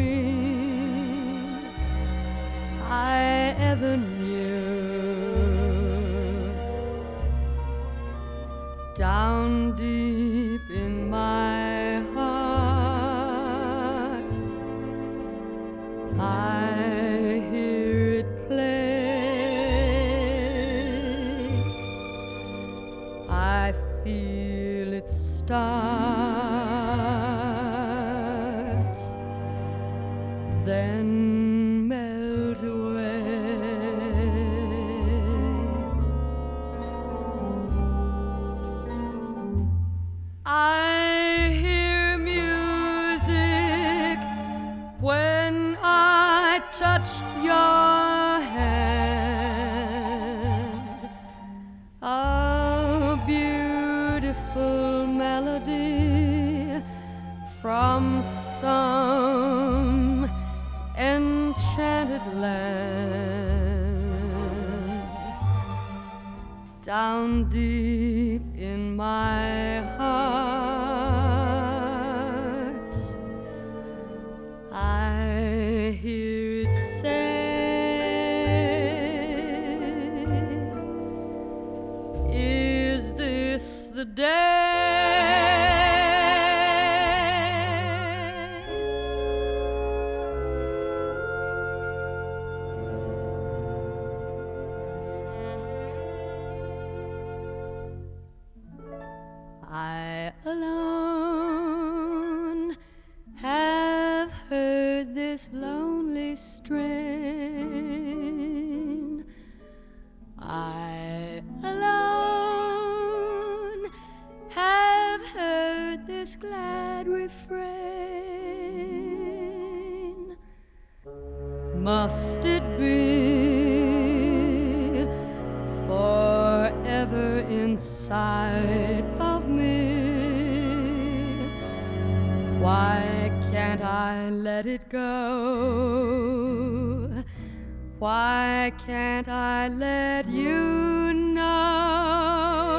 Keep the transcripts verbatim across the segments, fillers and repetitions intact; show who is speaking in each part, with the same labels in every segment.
Speaker 1: dream I ever knew. Down deep in my heart, I hear it play. I feel it start, then melt away. I hear music when I touch your hand, a beautiful melody from some enchanted land. Down deep in my heart, I hear it say, is this the day? I alone have heard this lonely strain. I alone have heard this glad refrain. Must it be forever inside of me? Why can't I let it go? Why can't I let you know?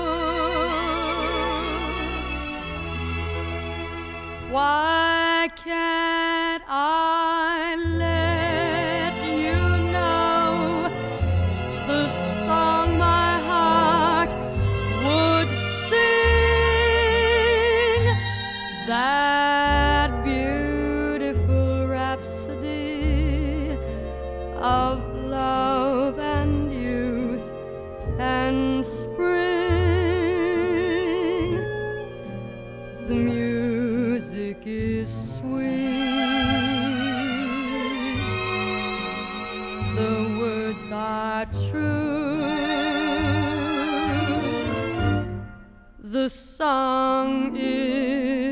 Speaker 1: Why can't I let you know the song my heart would sing, that beautiful rhapsody of love and youth and spring? The music is sweet, the words are true, the song is